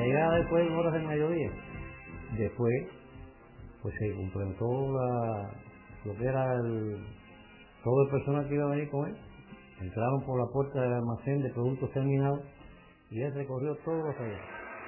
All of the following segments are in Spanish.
llegada después en horas del mediodía, después pues se completó lo que era todo el personal que iba a venir con él. Entraron por la puerta del almacén de productos terminados y él recorrió todos los talleres.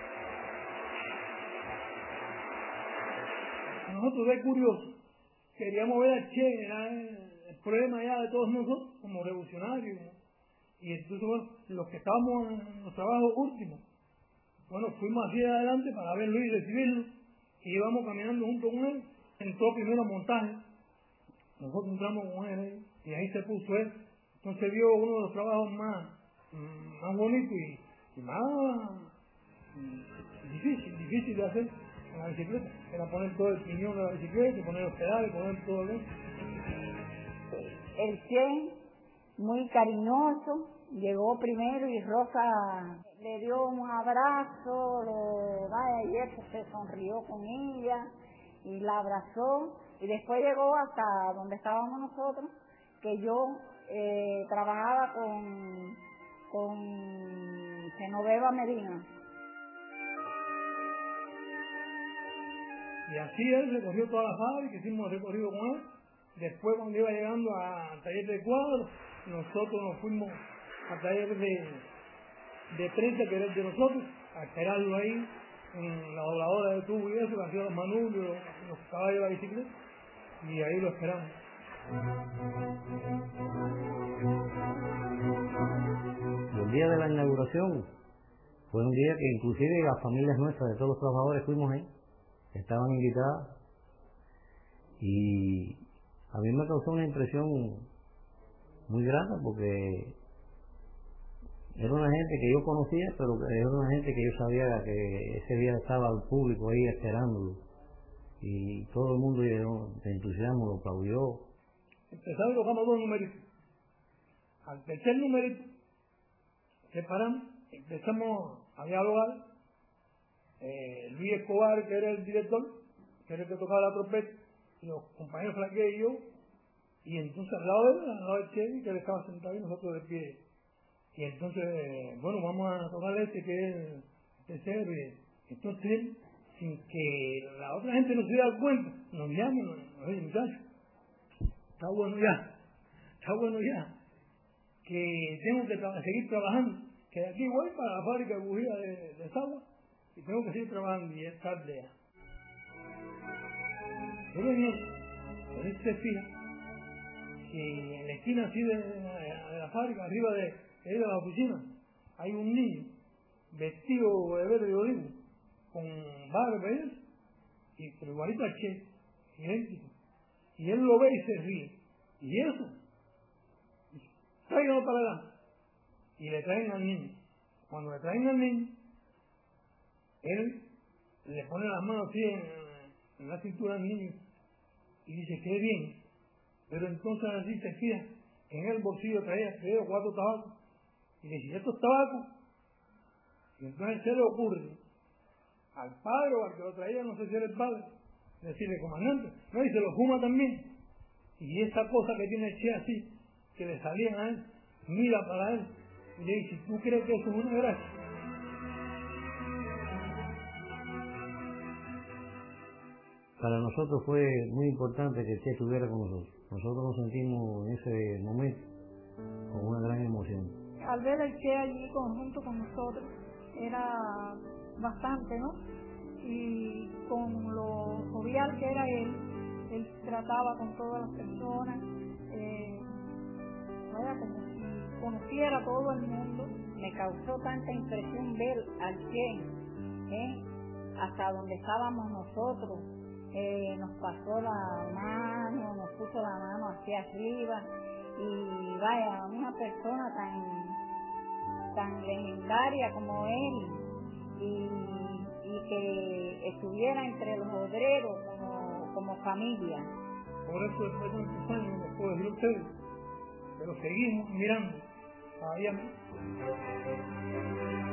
Nosotros, de curioso, queríamos ver al Che, era el problema ya de todos nosotros como revolucionarios. Y entonces, bueno, los que estábamos en los trabajos últimos, bueno, fuimos hacia adelante para verlo y recibirlo, y íbamos caminando junto con él. Entró primero a montaje, nosotros entramos con él ahí, y ahí se puso él. Entonces vio uno de los trabajos más bonitos y más difícil de hacer en la bicicleta. Era poner todo el piñón de la bicicleta, poner los pedales, poner todo eso. El Che, muy cariñoso, llegó primero y Rosa le dio un abrazo, y él se sonrió con ella y la abrazó, y después llegó hasta donde estábamos nosotros, que yo trabajaba con Genoveva Medina. Y así él recorrió toda la fábrica, hicimos el recorrido con él. Después, cuando iba llegando al taller de cuadros, nosotros nos fuimos al taller de prensa, que era el de nosotros, a esperarlo ahí en la dobladora de tubo y eso, que hacía los manubrios, los caballos de la bicicleta, y ahí lo esperamos. El día de la inauguración fue un día que inclusive las familias nuestras de todos los trabajadores fuimos ahí, estaban invitadas, y a mí me causó una impresión muy grata porque era una gente que yo conocía, pero era una gente que yo sabía que ese día estaba el público ahí esperándolo, y todo el mundo de entusiasmo lo aplaudió. Empezamos y tocamos dos numeritos. Al tercer numerito separamos, empezamos a dialogar. Luis Escobar, que era el director, que era el que tocaba la trompeta, y los compañeros Flaque y yo, y entonces al lado del Chevy, que él estaba sentado y nosotros de pie. Y entonces, bueno, vamos a tocar este que es el tercero, y entonces él, sin que la otra gente no se diera cuenta, nos llama y nos dice: muchachos, está bueno ya, que tengo que seguir trabajando, que de aquí voy para la fábrica de bujía de Sagua, y tengo que seguir trabajando, y es tarde ya. Pero él se fija que en la esquina así de la fábrica, arriba de la oficina, hay un niño vestido de verde olivo, con barba y pero igualito al Che, idéntico. Y él lo ve y se ríe. ¿Y eso? Tráiganlo para acá. Y le traen al niño. Cuando le traen al niño, él le pone las manos así en la cintura al niño y dice: qué bien. Pero entonces así se fija que en el bolsillo traía 3 o 4 tabacos. Y dice: ¿estos tabacos? Y entonces se le ocurre al padre o al que lo traía, no sé si era el padre, decirle: comandante, no, y se lo fuma también. Y esa cosa que tiene el Che así, que le salían a él, mira para él y le dice: ¿tú crees que eso es una gracia? Para nosotros fue muy importante que el Che estuviera con nosotros. Nosotros nos sentimos en ese momento con una gran emoción. Al ver al Che allí junto con nosotros, era bastante, ¿no? Y con lo jovial que era él trataba con todas las personas, como si conociera a todo el mundo. Me causó tanta impresión ver al Che, hasta donde estábamos nosotros, nos pasó la mano, nos puso la mano hacia arriba, y vaya, una persona tan legendaria como él, y que estuviera entre los obreros como familia. Por eso después de tantos años no les puedo decir a ustedes, pero seguimos mirando todavía más.